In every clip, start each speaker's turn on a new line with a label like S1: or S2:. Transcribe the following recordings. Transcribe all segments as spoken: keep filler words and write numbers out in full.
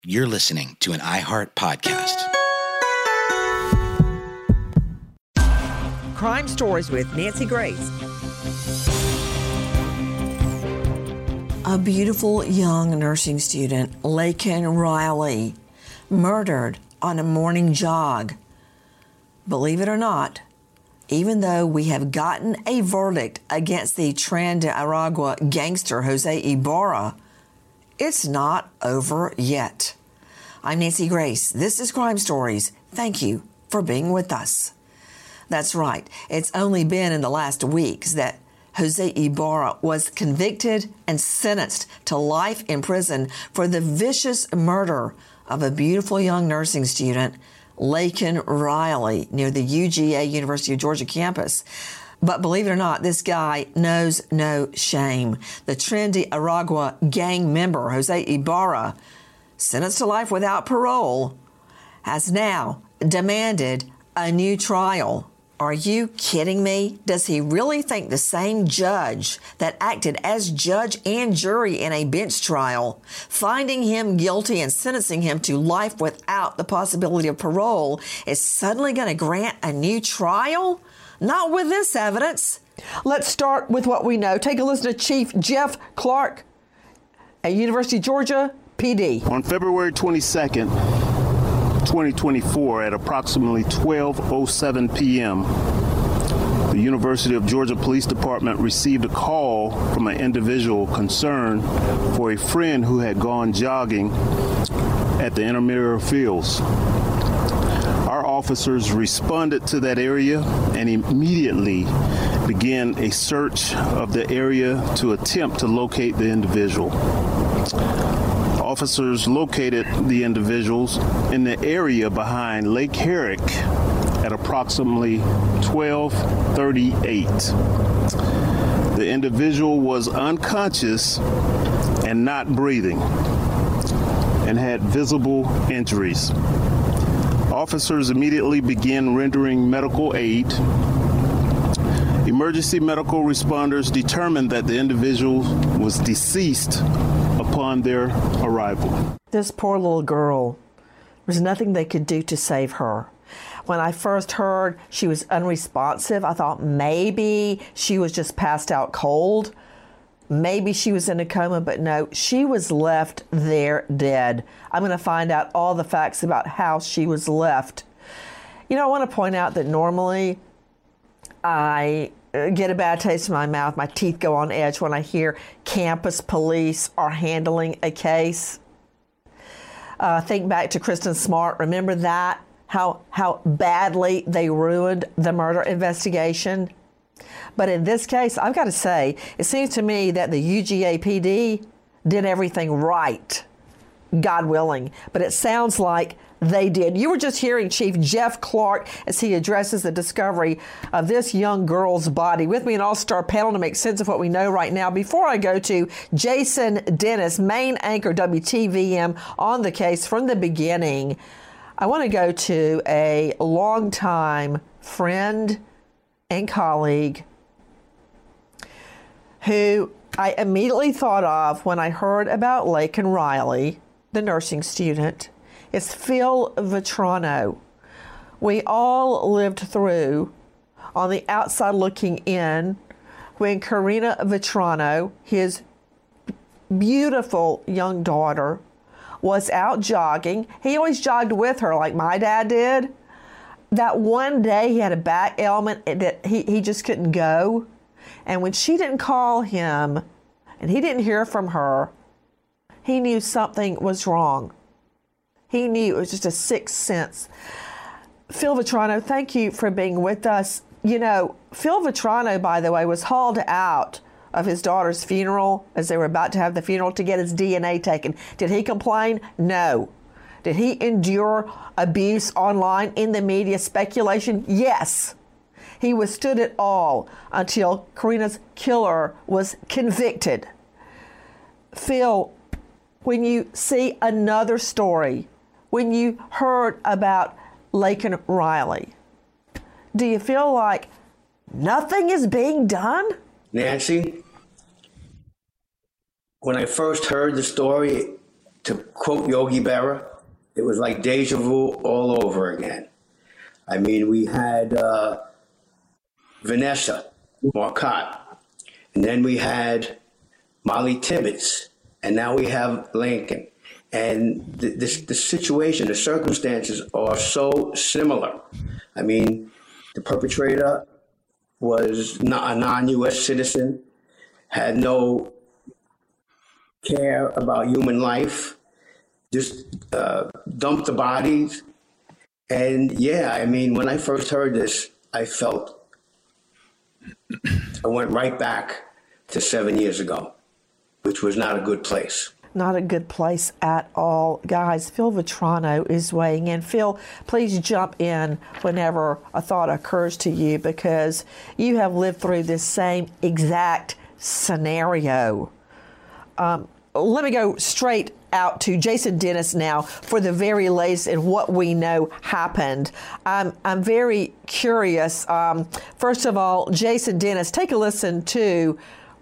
S1: You're listening to an iHeart podcast.
S2: Crime Stories with Nancy Grace.
S3: A beautiful young nursing student, Laken Riley, murdered on a morning jog. Believe it or not, even though we have gotten a verdict against the Tren de Aragua gangster Jose Ibarra, it's not over yet. I'm Nancy Grace. This is Crime Stories. Thank you for being with us. That's right. It's only been in the last weeks that Jose Ibarra was convicted and sentenced to life in prison for the vicious murder of a beautiful young nursing student, Laken Riley, near the U G A University of Georgia campus. But believe it or not, this guy knows no shame. The Tren de Aragua gang member, Jose Ibarra, sentenced to life without parole, has now demanded a new trial. Are you kidding me? Does he really think the same judge that acted as judge and jury in a bench trial, finding him guilty and sentencing him to life without the possibility of parole, is suddenly going to grant a new trial? Not with this evidence.
S2: Let's start with what we know. Take a listen to Chief Jeff Clark at University of Georgia P D.
S4: On February twenty-second, twenty twenty-four, at approximately twelve oh seven p.m., the University of Georgia Police Department received a call from an individual concerned for a friend who had gone jogging at the intramural fields. Our officers responded to that area and immediately began a search of the area to attempt to locate the individual. Officers located the individuals in the area behind Lake Herrick at approximately twelve thirty-eight. The individual was unconscious and not breathing and had visible injuries. Officers immediately began rendering medical aid. Emergency medical responders determined that the individual was deceased upon their arrival.
S2: This poor little girl, there was nothing they could do to save her. When I first heard she was unresponsive, I thought maybe she was just passed out cold. Maybe she was in a coma, but no, she was left there dead. I'm going to find out all the facts about how she was left. You know, I want to point out that normally I get a bad taste in my mouth. My teeth go on edge when I hear campus police are handling a case. Uh, think back to Kristen Smart. Remember that? How, how badly they ruined the murder investigation? But in this case, I've got to say, it seems to me that the U G A P D did everything right, God willing. But it sounds like they did. You were just hearing Chief Jeff Clark as he addresses the discovery of this young girl's body. With me, an all-star panel to make sense of what we know right now. Before I go to Jason Dennis, main anchor W T V M on the case from the beginning, I want to go to a longtime friend and colleague who I immediately thought of when I heard about Laken Riley, the nursing student. It's Phil Vitrano. We all lived through, on the outside looking in, when Karina Vitrano, his beautiful young daughter, was out jogging. He always jogged with her like my dad did. That one day he had a back ailment that he, he just couldn't go. And when she didn't call him and he didn't hear from her, he knew something was wrong. He knew it was just a sixth sense. Phil Vitrano, thank you for being with us. You know, Phil Vitrano, by the way, was hauled out of his daughter's funeral as they were about to have the funeral to get his D N A taken. Did he complain? No. Did he endure abuse online, in the media, speculation? Yes. He withstood it all until Karina's killer was convicted. Phil, when you see another story, when you heard about Laken Riley, do you feel like nothing is being done?
S5: Nancy, when I first heard the story, to quote Yogi Berra, it was like deja vu all over again. I mean, we had uh, Vanessa Marcotte, and then we had Molly Tibbetts, and now we have Lincoln. And the, this, the situation, the circumstances are so similar. I mean, the perpetrator was not a non-U S citizen, had no care about human life, just uh, dumped the bodies. And yeah, I mean, when I first heard this, I felt, I went right back to seven years ago, which was not a good place.
S2: Not a good place at all. Guys, Phil Vitrano is weighing in. Phil, please jump in whenever a thought occurs to you, because you have lived through this same exact scenario. Um, let me go straight out to Jason Dennis now for the very latest in what we know happened. I'm, I'm very curious. Um, first of all, Jason Dennis, take a listen to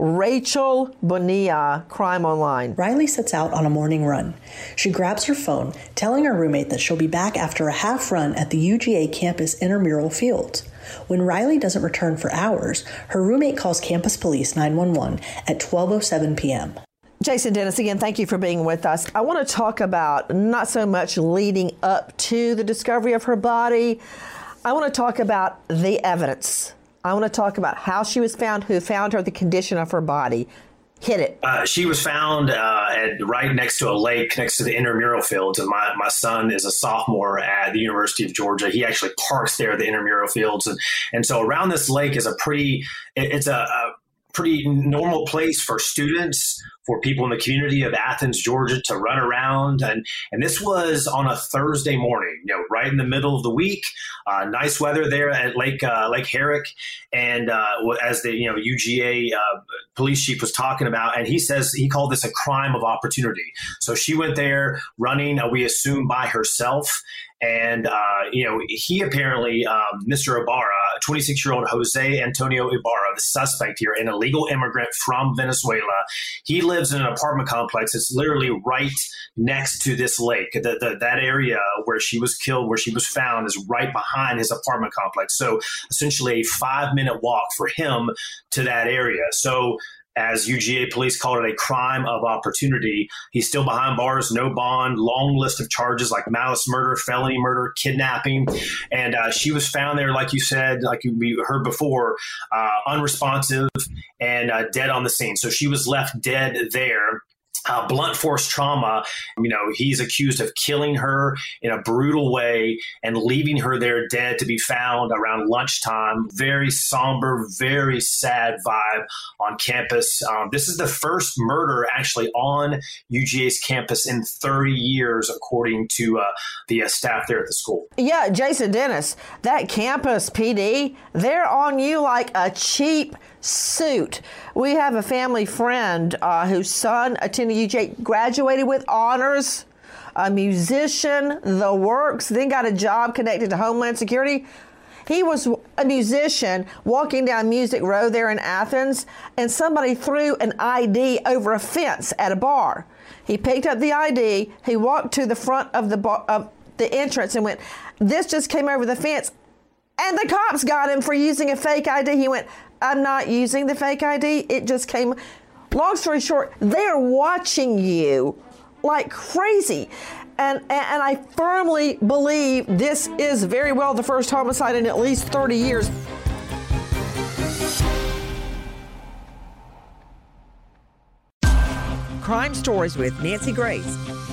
S2: Rachel Bonilla, Crime Online.
S6: Riley sets out on a morning run. She grabs her phone, telling her roommate that she'll be back after a half run at the U G A campus intramural fields. When Riley doesn't return for hours, her roommate calls campus police nine one one at twelve oh seven p.m.
S2: Jason Dennis, again, thank you for being with us. I want to talk about not so much leading up to the discovery of her body. I want to talk about the evidence. I want to talk about how she was found, who found her, the condition of her body. Hit it.
S7: Uh, she was found uh, at, right next to a lake, next to the intramural fields. And my, my son is a sophomore at the University of Georgia. He actually parks there at the intramural fields. And, and so around this lake is a pretty, it, it's a, a pretty normal place for students, for people in the community of Athens, Georgia, to run around. And, and this was on a Thursday morning, you know, right in the middle of the week. Uh, nice weather there at Lake uh, Lake Herrick. And uh, as the, you know, U G A uh, police chief was talking about, and he says he called this a crime of opportunity. So she went there running, uh, we assume, by herself. And, uh, you know, he apparently, um, Mister Ibarra, twenty-six-year-old Jose Antonio Ibarra, the suspect here, an illegal immigrant from Venezuela. He lives in an apartment complex. It's literally right next to this lake. The, the, that area where she was killed, where she was found, is right behind his apartment complex. So essentially a five-minute walk for him to that area. So as U G A police called it, a crime of opportunity. He's still behind bars, no bond, long list of charges like malice murder, felony murder, kidnapping. And uh, she was found there, like you said, like we heard before, uh, unresponsive and uh, dead on the scene. So she was left dead there. Uh, blunt force trauma, you know, he's accused of killing her in a brutal way and leaving her there dead to be found around lunchtime. Very somber, very sad vibe on campus. Um, this is the first murder actually on U G A's campus in thirty years, according to uh, the uh, staff there at the school.
S2: Yeah, Jason Dennis, that campus P D, they're on you like a cheap suit. We have a family friend uh, whose son attended U G A, graduated with honors, a musician, the works, then got a job connected to Homeland Security. He was a musician walking down Music Row there in Athens, and somebody threw an I D over a fence at a bar. He picked up the I D, he walked to the front of the bar, of the entrance and went, "This just came over the fence." And the cops got him for using a fake I D. He went, "I'm not using the fake I D. It just came." Long story short, they are watching you like crazy. And, and I firmly believe this is very well the first homicide in at least thirty years.
S8: Crime Stories with Nancy Grace.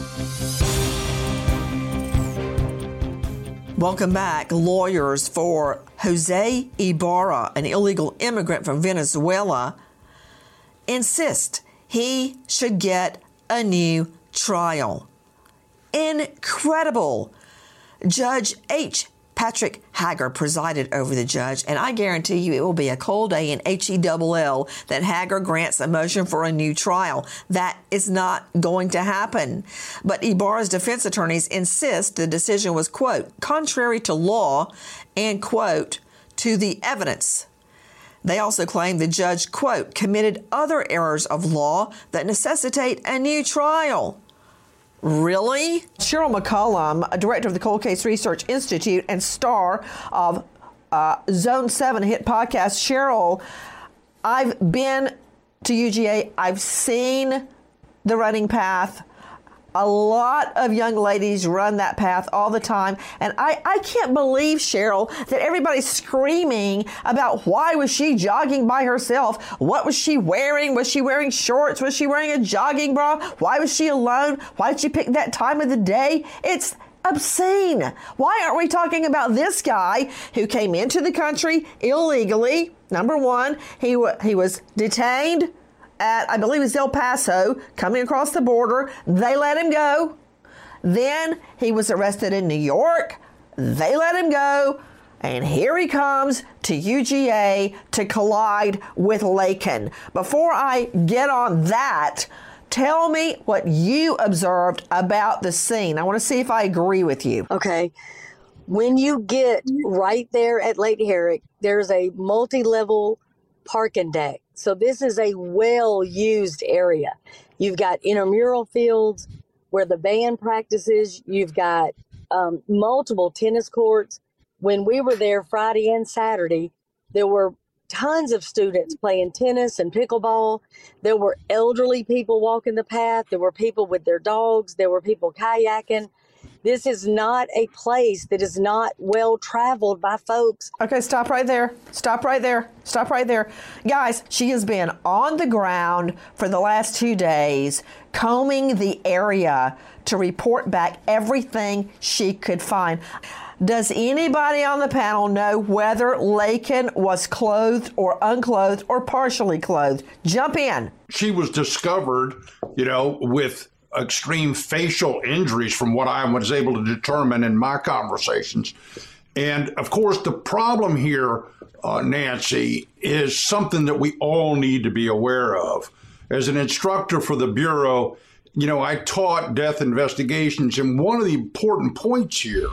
S3: Welcome back. Lawyers for Jose Ibarra, an illegal immigrant from Venezuela, insist he should get a new trial. Incredible. Judge H. Patrick Hager presided over the judge, and I guarantee you it will be a cold day in H E L L that Hager grants a motion for a new trial. That is not going to happen. But Ibarra's defense attorneys insist the decision was, quote, contrary to law and, quote, to the evidence. They also claim the judge, quote, committed other errors of law that necessitate a new trial.
S2: Really? Cheryl McCollum, a director of the Cold Case Research Institute and star of uh, Zone seven hit podcast. Cheryl, I've been to U G A. I've seen the running path. A lot of young ladies run that path all the time. And I, I can't believe, Cheryl, that everybody's screaming about why was she jogging by herself? What was she wearing? Was she wearing shorts? Was she wearing a jogging bra? Why was she alone? Why did she pick that time of the day? It's obscene. Why aren't we talking about this guy who came into the country illegally? Number one, he, w- he was detained at, I believe it's El Paso, coming across the border. They let him go. Then he was arrested in New York. They let him go. And here he comes to U G A to collide with Laken. Before I get on that, tell me what you observed about the scene. I want to see if I agree with you.
S9: Okay. When you get right there at Lake Herrick, there's a multi-level parking deck. So this is a well-used area. You've got intramural fields where the band practices. You've got um, multiple tennis courts. When we were there Friday and Saturday, there were tons of students playing tennis and pickleball. There were elderly people walking the path. There were people with their dogs. There were people kayaking. This is not a place that is not well traveled by folks.
S2: Okay, stop right there. Stop right there. Stop right there. Guys, she has been on the ground for the last two days, combing the area to report back everything she could find. Does anybody on the panel know whether Laken was clothed or unclothed or partially clothed? Jump in.
S10: She was discovered, you know, with extreme facial injuries from what I was able to determine in my conversations. And of course, the problem here, uh, Nancy, is something that we all need to be aware of. As an instructor for the Bureau, you know, I taught death investigations, and one of the important points here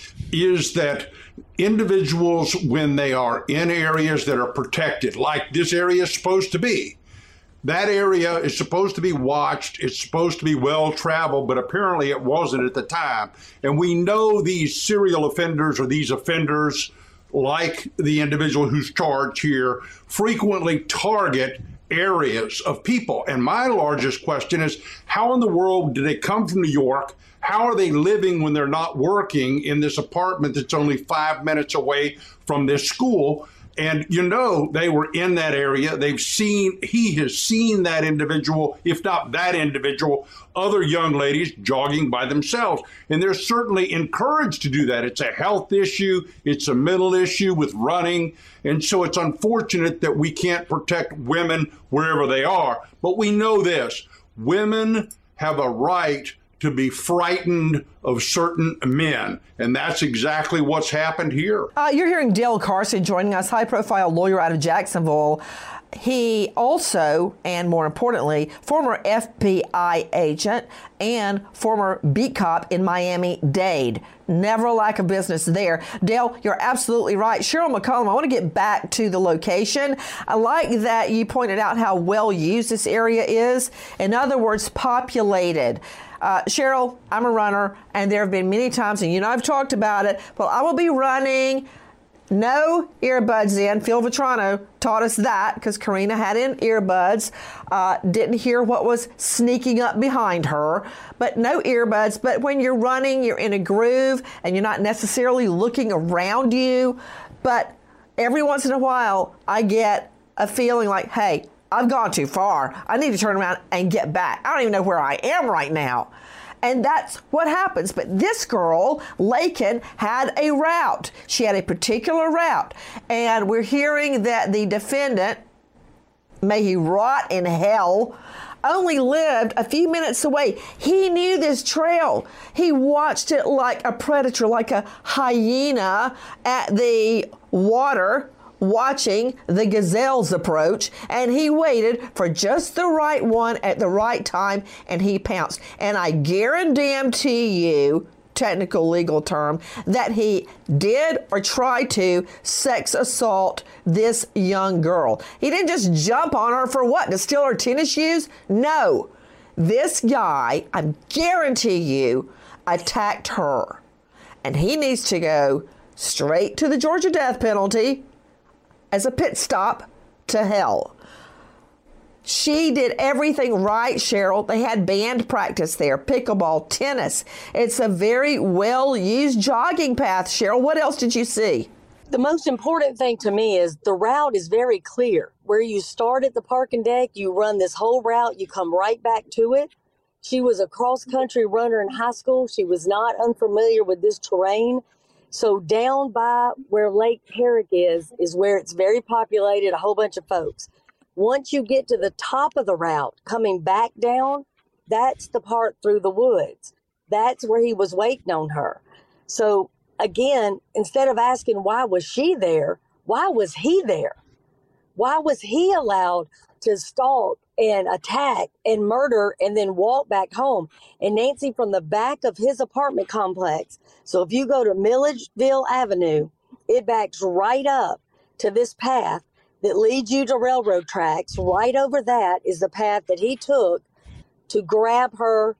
S10: is that individuals, when they are in areas that are protected, like this area is supposed to be, that area is supposed to be watched. It's supposed to be well traveled, but apparently it wasn't at the time. And we know these serial offenders or these offenders, like the individual who's charged here, frequently target areas of people. And my largest question is, how in the world did they come from New York? How are they living when they're not working in this apartment that's only five minutes away from this school? And, you know, they were in that area. They've seen, he has seen that individual, if not that individual, other young ladies jogging by themselves. And they're certainly encouraged to do that. It's a health issue. It's a mental issue with running. And so it's unfortunate that we can't protect women wherever they are. But we know this, women have a right to be frightened of certain men. And that's exactly what's happened here.
S2: Uh, you're hearing Dale Carson joining us, high-profile lawyer out of Jacksonville. He also, and more importantly, former F B I agent and former beat cop in Miami-Dade. Never a lack of business there. Dale, you're absolutely right. Cheryl McCollum, I want to get back to the location. I like that you pointed out how well used this area is. In other words, populated. Uh, Cheryl, I'm a runner, and there have been many times, and you know I've talked about it, well, I will be running, no earbuds in. Phil Vetrano taught us that because Karina had in earbuds, uh, didn't hear what was sneaking up behind her, but no earbuds. But when you're running, you're in a groove, and you're not necessarily looking around you, but every once in a while, I get a feeling like, hey, I've gone too far. I need to turn around and get back. I don't even know where I am right now. And that's what happens. But this girl, Laken, had a route. She had a particular route. And we're hearing that the defendant, may he rot in hell, only lived a few minutes away. He knew this trail. He watched it like a predator, like a hyena at the water, watching the gazelles approach, and he waited for just the right one at the right time, and he pounced. And I guarantee you, technical legal term, that he did or tried to sex assault this young girl. He didn't just jump on her for what? To steal her tennis shoes? No. This guy, I guarantee you, attacked her. And he needs to go straight to the Georgia death penalty as a pit stop to hell. She did everything right, Cheryl. They had band practice there, pickleball, tennis. It's a very well-used jogging path, Cheryl. What else did you see?
S9: The most important thing to me is the route is very clear. Where you start at the parking deck, you run this whole route, you come right back to it. She was a cross-country runner in high school. She was not unfamiliar with this terrain. So down by where Lake Herrick is, is where it's very populated, a whole bunch of folks. Once you get to the top of the route, coming back down, that's the part through the woods. That's where he was waiting on her. So again, instead of asking why was she there, why was he there? Why was he allowed to stalk and attack and murder and then walk back home? And Nancy, from the back of his apartment complex, so if you go to Milledgeville Avenue, it backs right up to this path that leads you to railroad tracks. Right over that is the path that he took to grab her,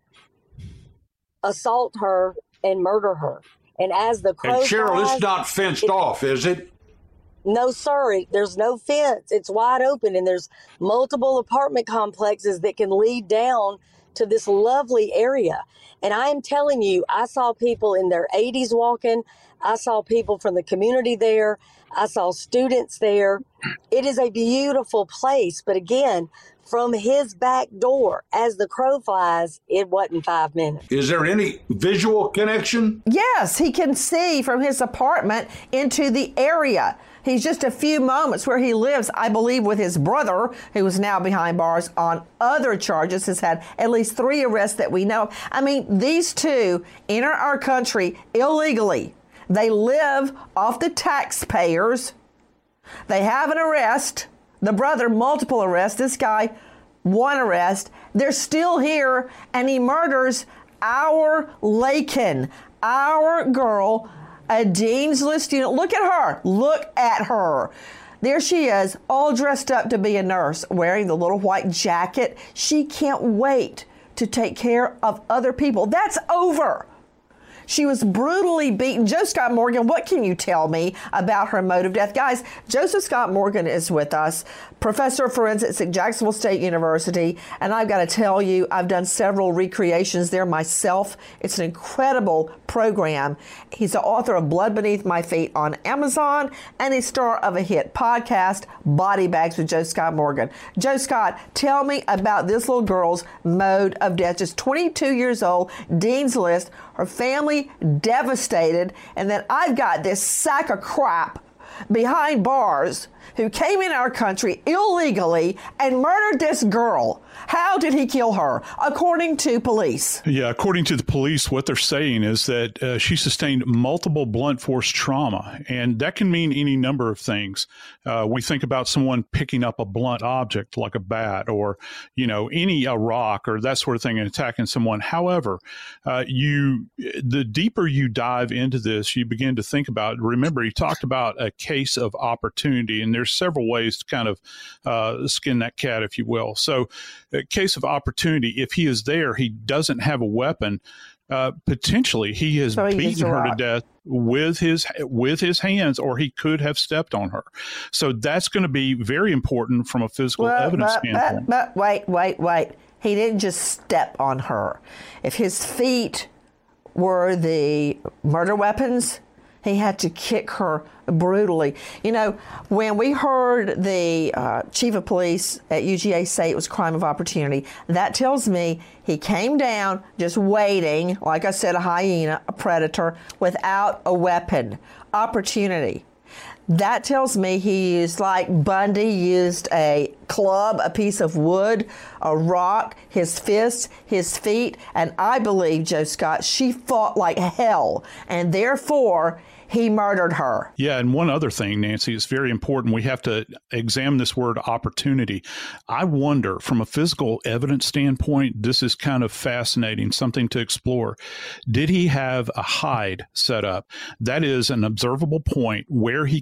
S9: assault her, and murder her. And as the crow
S10: And Cheryl,
S9: flies,
S10: it's not fenced
S9: it,
S10: off, is it?
S9: No, sir. There's no fence. It's wide open, and there's multiple apartment complexes that can lead down to this lovely area. And I am telling you, I saw people in their eighties walking. I saw people from the community there. I saw students there. It is a beautiful place. But again, from his back door, as the crow flies, it wasn't five minutes.
S10: Is there any visual connection?
S2: Yes, he can see from his apartment into the area. He's just a few moments where he lives, I believe, with his brother, who is now behind bars on other charges, has had at least three arrests that we know. I mean, these two enter our country illegally. They live off the taxpayers. They have an arrest. The brother, multiple arrests. This guy, one arrest. They're still here, and he murders our Laken, our girl, a Dean's List student. Look at her. Look at her. There she is, all dressed up to be a nurse, wearing the little white jacket. She can't wait to take care of other people. That's over. She was brutally beaten. Joe Scott Morgan, what can you tell me about her mode of death? Guys, Joseph Scott Morgan is with us, professor of forensics at Jacksonville State University. And I've got to tell you, I've done several recreations there myself. It's an incredible program. He's the author of Blood Beneath My Feet on Amazon and a star of a hit podcast, Body Bags with Joe Scott Morgan. Joe Scott, tell me about this little girl's mode of death. Just twenty-two years old, Dean's List, her family devastated, and then I've got this sack of crap behind bars who came in our country illegally and murdered this girl. How did he kill her, according to police?
S11: Yeah, according to the police, what they're saying is that uh, she sustained multiple blunt force trauma, and that can mean any number of things. Uh, we think about someone picking up a blunt object like a bat or, you know, any a rock or that sort of thing and attacking someone. However, uh, you the deeper you dive into this, you begin to think about, remember, he talked about a case of opportunity, and there's several ways to kind of uh, skin that cat, if you will. So a case of opportunity, if he is there, he doesn't have a weapon. Uh, potentially, he has so he beaten her to death with his with his hands, or he could have stepped on her. So that's going to be very important from a physical well, evidence
S2: but,
S11: standpoint.
S2: But, but wait, wait, wait. He didn't just step on her. If his feet were the murder weapons, he had to kick her brutally. You know, when we heard the uh, chief of police at U G A say it was crime of opportunity, that tells me he came down just waiting, like I said, a hyena, a predator, without a weapon. Opportunity. That tells me he used, like Bundy used, a club, a piece of wood, a rock, his fists, his feet, and I believe, Joe Scott, she fought like hell, and therefore he murdered her.
S11: Yeah, and one other thing, Nancy, is very important. We have to examine this word opportunity. I wonder, from a physical evidence standpoint, this is kind of fascinating, something to explore. Did he have a hide set up? That is an observable point where he could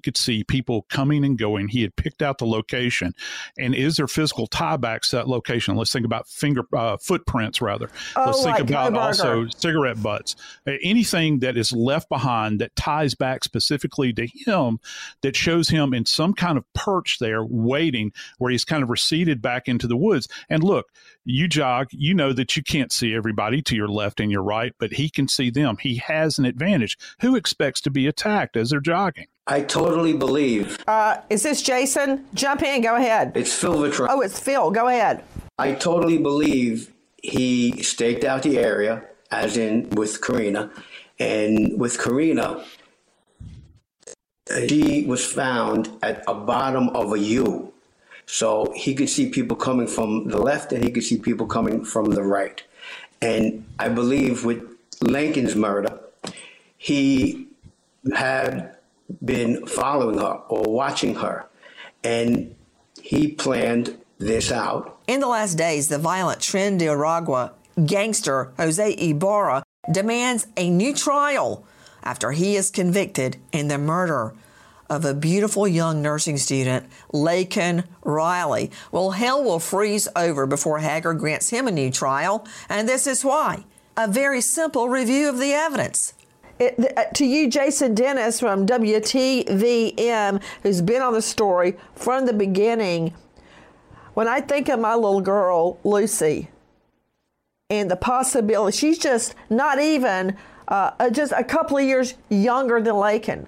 S11: could see people coming and going. He had picked out the location. And is there physical tiebacks to that location? Let's think about finger uh, footprints, rather.
S2: Oh,
S11: Let's think
S2: like
S11: about
S2: Kohlberger.
S11: also cigarette butts. Uh, anything that is left behind that ties back specifically to him, that shows him in some kind of perch there waiting, where he's kind of receded back into the woods. And look, you jog, you know that you can't see everybody to your left and your right, but he can see them. He has an advantage. Who expects to be attacked as they're jogging?
S5: I totally believe.
S2: Uh, is this Jason? Jump in. Go ahead.
S5: It's Phil Vitrano.
S2: Oh, it's Phil. Go ahead.
S5: I totally believe he staked out the area, as in with Karina. And with Karina, she was found at a bottom of a U. So he could see people coming from the left and he could see people coming from the right. And I believe with Lincoln's murder, he had been following her or watching her, and he planned this out.
S3: In the last days, the violent Tren de Aragua gangster Jose Ibarra demands a new trial after he is convicted in the murder of a beautiful young nursing student, Laken Riley. Well, hell will freeze over before Hager grants him a new trial, and this is why. A very simple review of the evidence.
S2: It, uh, to you, Jason Dennis from W T V M, who's been on the story from the beginning, when I think of my little girl, Lucy, and the possibility, she's just not even, uh, just a couple of years younger than Laken.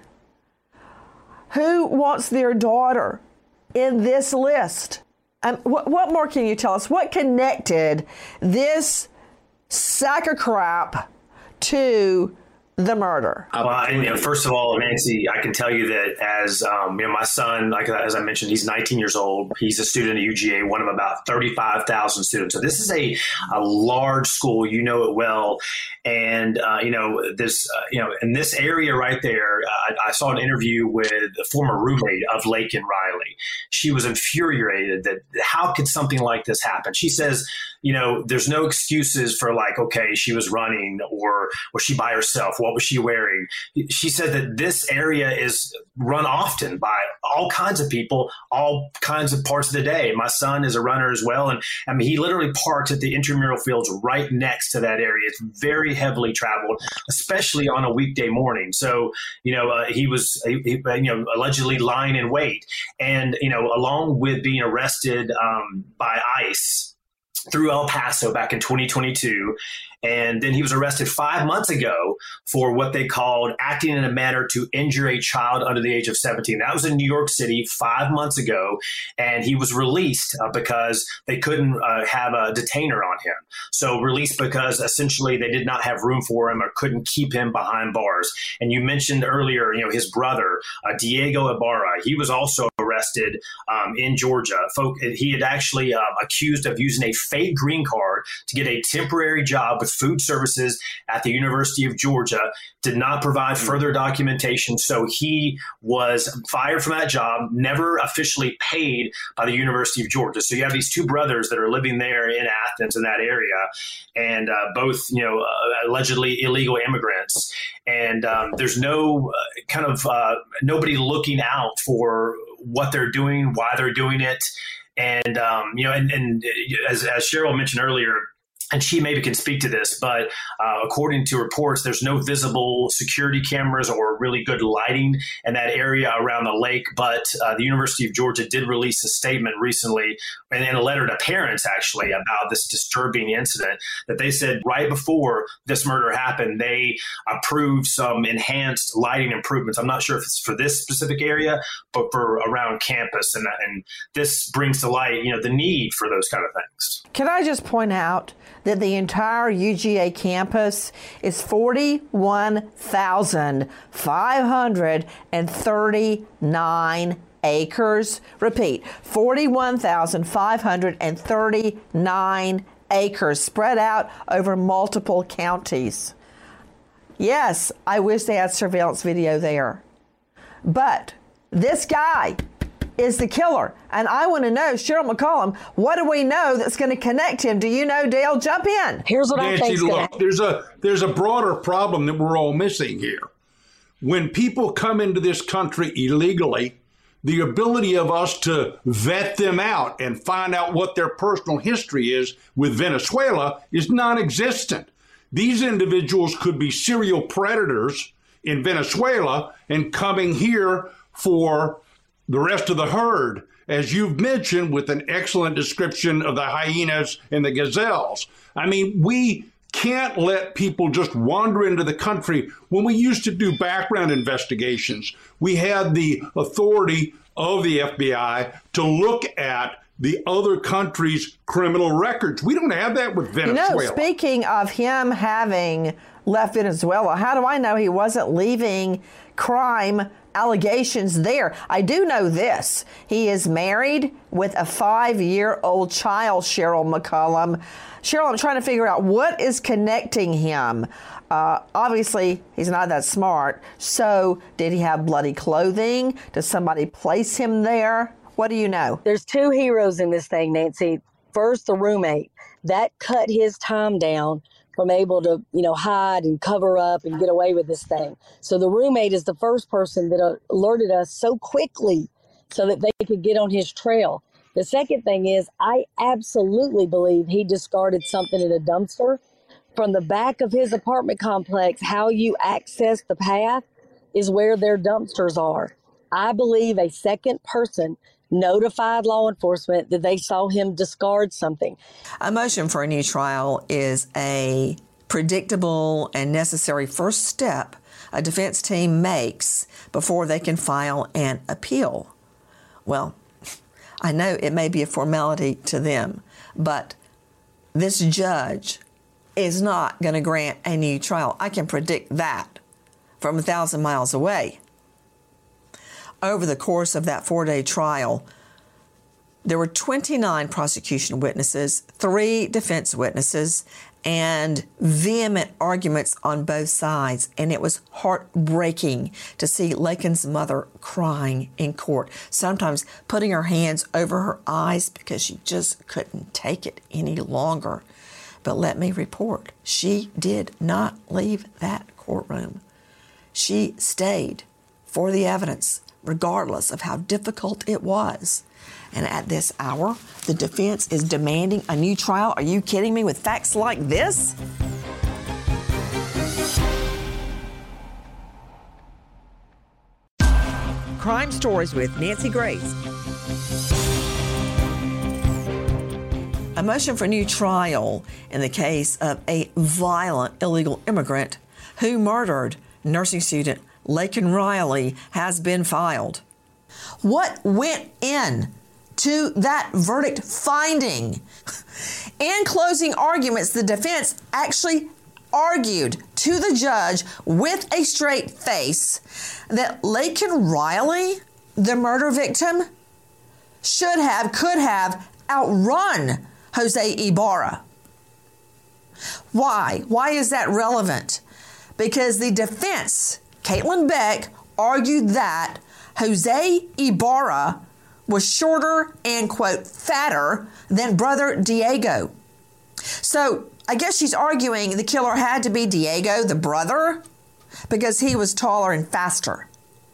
S2: Who wants their daughter in this list? Um, what, what more can you tell us? What connected this sack of crap to the murder?
S7: Well, I, you know, first of all, Nancy, I can tell you that as um, you know, my son, like as I mentioned, he's nineteen years old. He's a student at U G A, one of about thirty-five thousand students. So this is a, a large school. You know it well. And, uh, you know, this, uh, you know, in this area right there, uh, I, I saw an interview with a former roommate of Laken Riley. She was infuriated that how could something like this happen? She says, you know, there's no excuses for like, okay, she was running or was she by herself? What was she wearing? She said that this area is run often by all kinds of people, all kinds of parts of the day. My son is a runner as well. And I mean, he literally parks at the intramural fields right next to that area. It's very heavily traveled, especially on a weekday morning. So, you know, uh, he was, he, you know, allegedly lying in wait. And, you know, along with being arrested um, by ICE through El Paso back in twenty twenty-two. And then he was arrested five months ago for what they called acting in a manner to injure a child under the age of seventeen. That was in New York City five months ago. And he was released uh, because they couldn't uh, have a detainer on him. So released because essentially they did not have room for him or couldn't keep him behind bars. And you mentioned earlier, you know, his brother, uh, Diego Ibarra, he was also arrested um, in Georgia. Folk, he had actually uh, accused of using a fake green card to get a temporary job with food services at the University of Georgia, did not provide further documentation. So he was fired from that job, never officially paid by the University of Georgia. So you have these two brothers that are living there in Athens in that area, and uh, both, you know, uh, allegedly illegal immigrants. And um, there's no uh, kind of uh, nobody looking out for what they're doing, why they're doing it. And, um, you know, and, and as, as Cheryl mentioned earlier, and she maybe can speak to this, but uh, according to reports, there's no visible security cameras or really good lighting in that area around the lake. But uh, the University of Georgia did release a statement recently and, and a letter to parents, actually, about this disturbing incident that they said right before this murder happened, they approved some enhanced lighting improvements. I'm not sure if it's for this specific area, but for around campus. And, and this brings to light, you know, the need for those kind of things.
S2: Can I just point out that the entire U G A campus is forty-one thousand five hundred thirty-nine acres. Repeat, forty-one thousand five hundred thirty-nine acres spread out over multiple counties. Yes, I wish they had surveillance video there. But this guy is the killer. And I want to know, Cheryl McCollum, what do we know that's going to connect him? Do you know, Dale? Jump in.
S9: Here's what
S10: Nancy,
S9: I think.
S10: look, there's a there's a broader problem that we're all missing here. when people come into this country illegally, the ability of us to vet them out and find out what their personal history is with Venezuela is non-existent. These individuals could be serial predators in Venezuela and coming here for the rest of the herd, as you've mentioned with an excellent description of the hyenas and the gazelles. I mean, we can't let people just wander into the country. When we used to do background investigations, we had the authority of the F B I to look at the other countries' criminal records. We don't have that with Venezuela.
S2: You know, speaking of him having left Venezuela, how do I know he wasn't leaving crime allegations there? I do know this. He is married with a five-year-old child, Cheryl McCollum. Cheryl, I'm trying to figure out what is connecting him. Uh, obviously, he's not that smart. So did he have bloody clothing? Does somebody place him there? What do you know?
S9: There's two heroes in this thing, Nancy. First, the roommate. That cut his time down from able to, you know, hide and cover up and get away with this thing. So the roommate is the first person that alerted us so quickly so that they could get on his trail. The second thing is, I absolutely believe he discarded something in a dumpster. From the back of his apartment complex, how you access the path is where their dumpsters are. I believe a second person notified law enforcement that they saw him discard something.
S3: A motion for a new trial is a predictable and necessary first step a defense team makes before they can file an appeal. Well, I know it may be a formality to them, but this judge is not going to grant a new trial. I can predict that from a thousand miles away. Over the course of that four-day trial, there were twenty-nine prosecution witnesses, three defense witnesses, and vehement arguments on both sides. And it was heartbreaking to see Laken's mother crying in court, sometimes putting her hands over her eyes because she just couldn't take it any longer. But let me report, she did not leave that courtroom. She stayed for the evidence, regardless of how difficult it was. And at this hour, the defense is demanding a new trial. Are you kidding me with facts like this?
S8: Crime Stories with Nancy Grace.
S3: A motion for new trial in the case of a violent illegal immigrant who murdered nursing student Laken Riley has been filed. What went in to that verdict finding? In closing arguments, the defense actually argued to the judge with a straight face that Laken Riley, the murder victim, should have, could have outrun Jose Ibarra. Why? Why is that relevant? Because the defense, Caitlin Beck, argued that Jose Ibarra was shorter and, quote, fatter than brother Diego. So I guess she's arguing the killer had to be Diego, the brother, because he was taller and faster.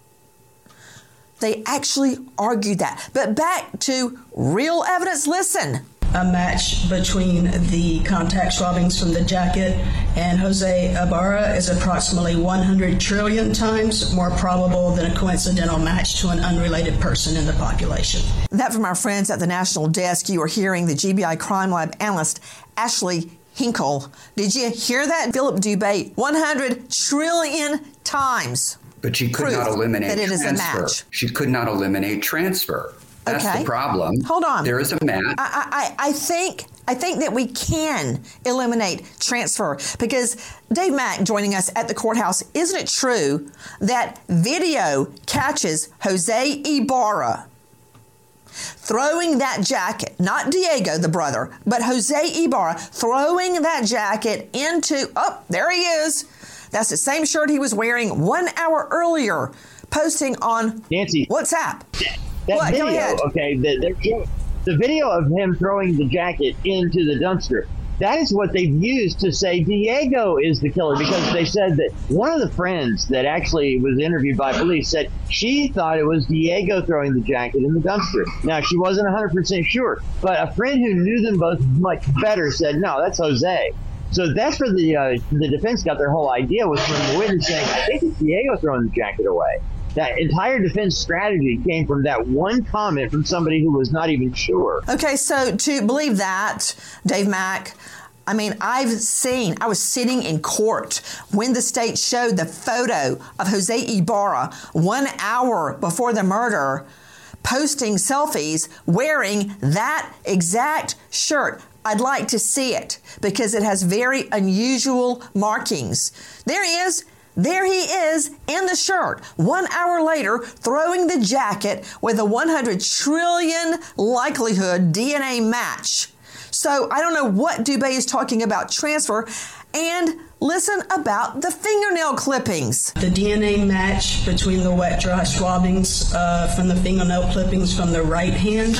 S3: They actually argued that. But back to real evidence. Listen.
S12: A match between the contact swabbings from the jacket and Jose Ibarra is approximately one hundred trillion times more probable than a coincidental match to an unrelated person in the population.
S3: That from our friends at the National Desk. You are hearing the G B I Crime Lab analyst Ashley Hinkle. Did you hear that? Philip Dubé, one hundred trillion times.
S13: But she could not eliminate
S3: that it is
S13: transfer.
S3: A match.
S13: She could not eliminate transfer. That's
S3: okay.
S13: the problem.
S3: Hold on.
S13: There is a match.
S3: I, I, I think I think that we can eliminate transfer because Dave Mack joining us at the courthouse. Isn't it true that video catches Jose Ibarra throwing that jacket, not Diego, the brother, but Jose Ibarra throwing that jacket into, oh, there he is. That's the same shirt he was wearing one hour earlier, posting on
S14: Nancy
S3: WhatsApp.
S14: That
S3: what?
S14: video, okay, the, the, the video of him throwing the jacket into the dumpster, that is what they've used to say Diego is the killer, because they said that one of the friends that actually was interviewed by police said she thought it was Diego throwing the jacket in the dumpster. Now, she wasn't one hundred percent sure, but a friend who knew them both much better said, no, that's Jose. So that's where the uh, the defense got their whole idea, was from the witness saying, I think it's Diego throwing the jacket away. That entire defense strategy came from that one comment from somebody who was not even sure.
S3: Okay, so to believe that, Dave Mack, I mean, I've seen, I was sitting in court when the state showed the photo of Jose Ibarra one hour before the murder, posting selfies wearing that exact shirt. I'd like to see it because it has very unusual markings. There he is. There he is in the shirt, one hour later, throwing the jacket with a one hundred trillion likelihood D N A match. So I don't know what Dubé is talking about transfer. And listen about the fingernail clippings.
S12: The D N A match between the wet-dry swabbings uh, from the fingernail clippings from the right hand,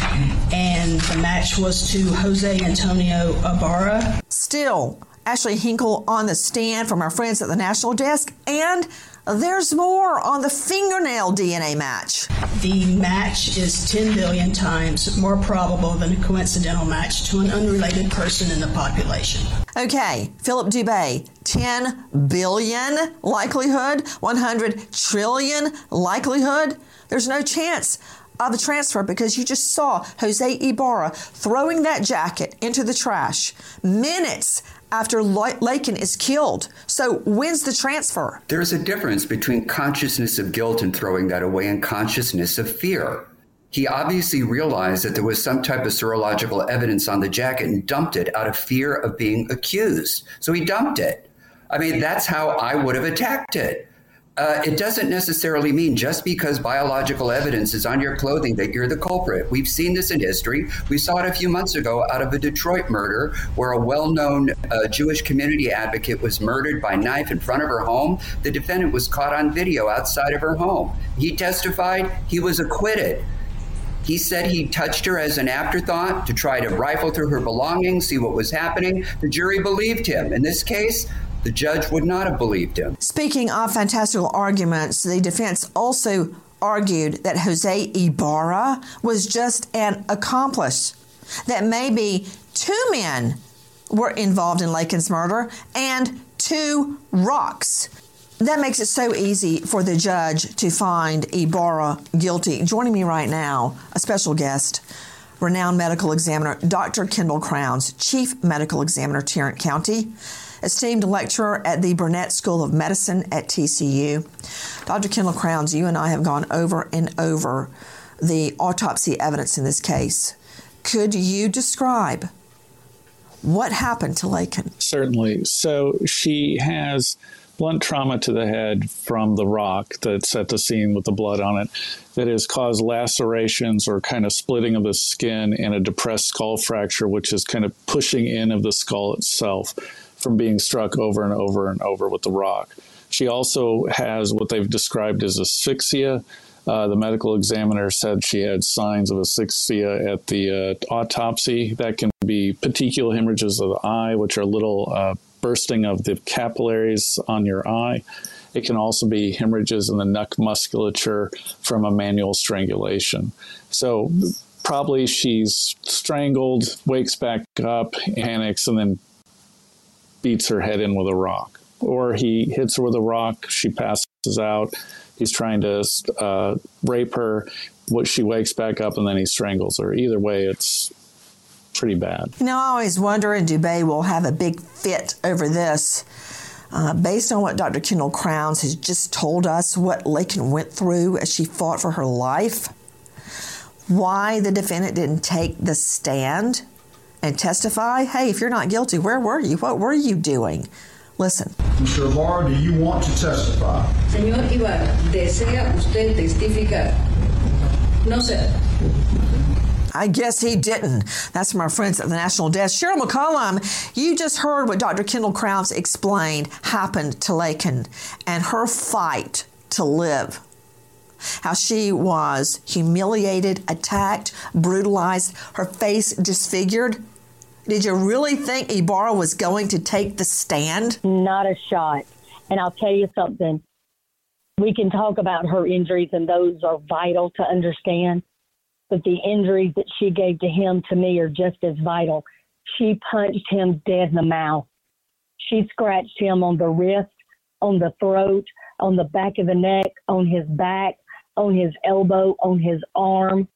S12: and the match was to Jose Antonio Ibarra.
S3: Still, Ashley Hinkle on the stand from our friends at the National Desk, and there's more on the fingernail D N A match.
S12: The match is ten billion times more probable than a coincidental match to an unrelated person in the population.
S3: Okay, Philip Dubé, ten billion likelihood, one hundred trillion likelihood. There's no chance of a transfer because you just saw Jose Ibarra throwing that jacket into the trash minutes after Laken is killed. So when's the transfer?
S13: There's a difference between consciousness of guilt and throwing that away and consciousness of fear. He obviously realized that there was some type of serological evidence on the jacket and dumped it out of fear of being accused. So he dumped it. I mean, that's how I would have attacked it. Uh, it doesn't necessarily mean just because biological evidence is on your clothing that you're the culprit. We've seen this in history. We saw it a few months ago out of a Detroit murder where a well-known uh, Jewish community advocate was murdered by knife in front of her home. The defendant was caught on video outside of her home. He testified. He was acquitted. He said he touched her as an afterthought to try to rifle through her belongings, see what was happening. The jury believed him. In this case, the judge would not have believed him.
S3: Speaking of fantastical arguments, the defense also argued that Jose Ibarra was just an accomplice, that maybe two men were involved in Laken's murder and two rocks. That makes it so easy for the judge to find Ibarra guilty. Joining me right now, a special guest, renowned medical examiner, Doctor Kendall Crowns, Chief Medical Examiner, Tarrant County, esteemed lecturer at the Burnett School of Medicine at T C U. Doctor Kendall Crowns, you and I have gone over and over the autopsy evidence in this case. Could you describe what happened to Laken?
S15: Certainly. So she has blunt trauma to the head from the rock that set the scene with the blood on it that has caused lacerations or kind of splitting of the skin and a depressed skull fracture, which is kind of pushing in of the skull itself from being struck over and over and over with the rock. She also has what they've described as asphyxia. Uh, the medical examiner said she had signs of asphyxia at the uh, autopsy. That can be petechial hemorrhages of the eye, which are little uh, bursting of the capillaries on your eye. It can also be hemorrhages in the neck musculature from a manual strangulation. So probably she's strangled, wakes back up, panics, and then beats her head in with a rock. Or he hits her with a rock, she passes out, he's trying to uh, rape her, she wakes back up, and then he strangles her. Either way, it's pretty bad.
S3: You know, I always wonder, and Dubé will have a big fit over this, uh, based on what Doctor Kendall Crowns has just told us, what Laken went through as she fought for her life, why the defendant didn't take the stand and testify. Hey, if you're not guilty, where were you? What were you doing? Listen.
S16: Mister Ibarra, do you want to testify?
S17: Señor Ibarra, ¿desea usted testificar? No, sir.
S3: I guess he didn't. That's from our friends at the National Desk. Cheryl McCollum, you just heard what Doctor Kendall Crowns explained happened to Laken and her fight to live. How she was humiliated, attacked, brutalized, her face disfigured.
S2: Did you really think Ibarra was going to take the stand?
S9: Not a shot. And I'll tell you something. We can talk about her injuries, and those are vital to understand. But the injuries that she gave to him, to me, are just as vital. She punched him dead in the mouth. She scratched him on the wrist, on the throat, on the back of the neck, on his back, on his elbow, on his arm.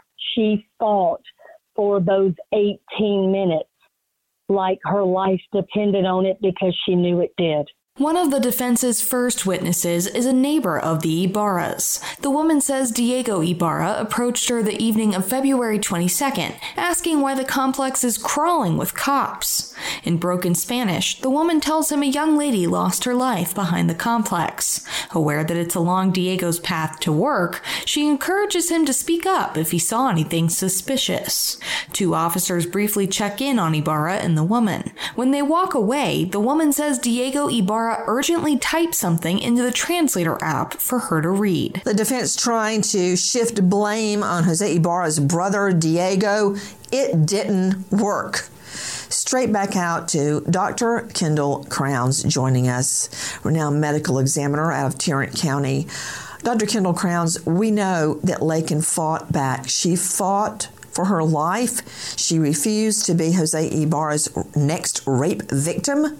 S9: She fought for those eighteen minutes like her life depended on it, because she knew it did.
S18: One of the defense's first witnesses is a neighbor of the Ibarras. The woman says Diego Ibarra approached her the evening of February twenty-second, asking why the complex is crawling with cops. In broken Spanish, the woman tells him a young lady lost her life behind the complex. Aware that it's along Diego's path to work, she encourages him to speak up if he saw anything suspicious. Two officers briefly check in on Ibarra and the woman. When they walk away, the woman says Diego Ibarra urgently typed something into the translator app for her to read.
S2: The defense trying to shift blame on Jose Ibarra's brother, Diego. It didn't work. Straight back out to Doctor Kendall Crowns joining us, renowned medical examiner out of Tarrant County. Doctor Kendall Crowns, we know that Laken fought back. She fought for her life. She refused to be Jose Ibarra's next rape victim.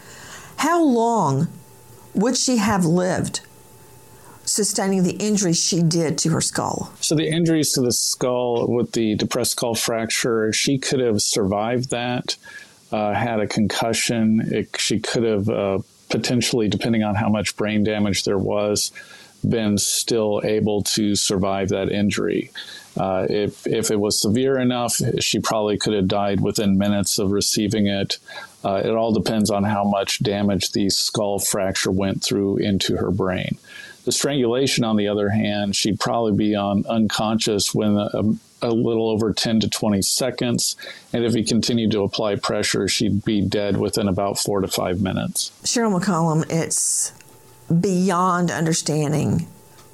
S2: How long would she have lived, sustaining the injuries she did to her skull?
S15: So the injuries to the skull with the depressed skull fracture, she could have survived that, uh, had a concussion. It, she could have uh, potentially, depending on how much brain damage there was, been still able to survive that injury. Uh, if if it was severe enough, she probably could have died within minutes of receiving it. Uh, it all depends on how much damage the skull fracture went through into her brain. The strangulation, on the other hand, she'd probably be on unconscious within a, a little over ten to twenty seconds. And if he continued to apply pressure, she'd be dead within about four to five minutes.
S2: Cheryl McCollum, it's beyond understanding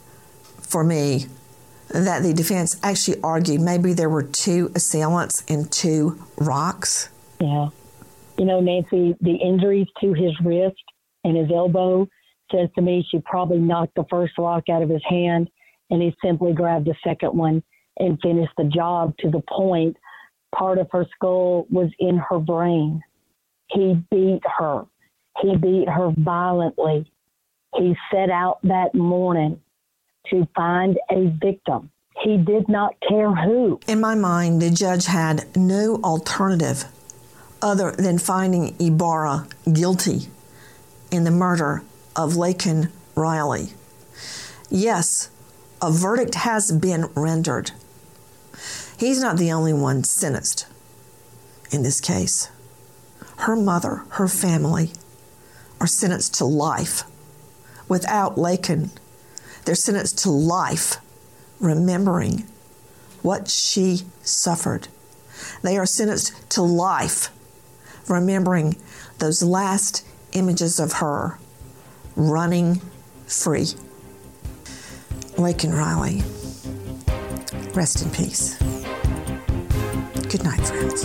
S2: for me that the defense actually argued maybe there were two assailants and two rocks.
S9: Yeah. You know, Nancy, the injuries to his wrist and his elbow says to me she probably knocked the first rock out of his hand, and he simply grabbed a second one and finished the job, to the point part of her skull was in her brain. He beat her. He beat her violently. He set out that morning to find a victim. He did not care who.
S2: In my mind, the judge had no alternative other than finding Ibarra guilty in the murder of Laken Riley. Yes, a verdict has been rendered. He's not the only one sentenced in this case. Her mother, her family, are sentenced to life. Without Laken, they're sentenced to life, remembering what she suffered. They are sentenced to life, remembering those last images of her running free. Laken Riley, rest in peace. Good night, friends.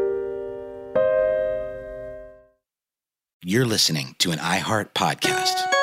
S1: You're listening to an iHeart podcast.